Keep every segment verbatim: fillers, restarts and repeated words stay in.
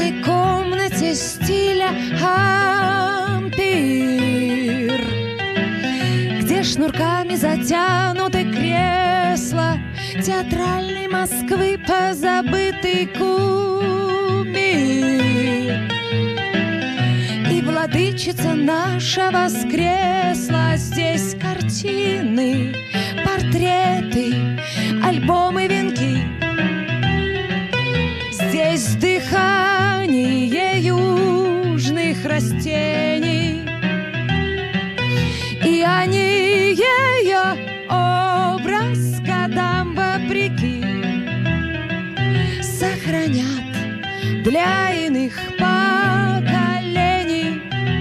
этой комнате стиля ампир, где шнурками затянуты кресла театральной Москвы, позабытый кумир. И владычица наша воскресла. Здесь картины, портреты, альбомы, венки. Здесь дыхание южных растений, и они ее образ годам вопреки сохранят для иных поколений.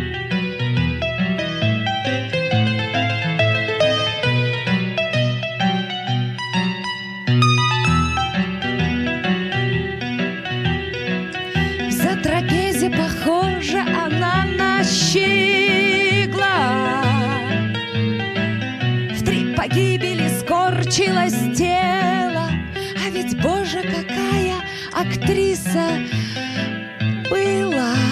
За трапезе похожа она на щегла. В три погибели скорчилось тело, а ведь, Боже, какая актриса была,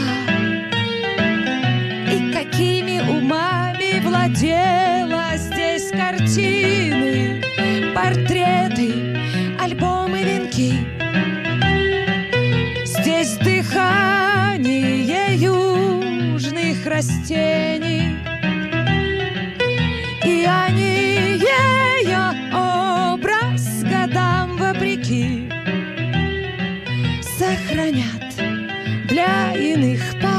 и какими умами владела. Здесь картины, портреты, альбомы, венки. Здесь дыхание южных растений, и они ее образ годам вопреки сохранят для иных поколений.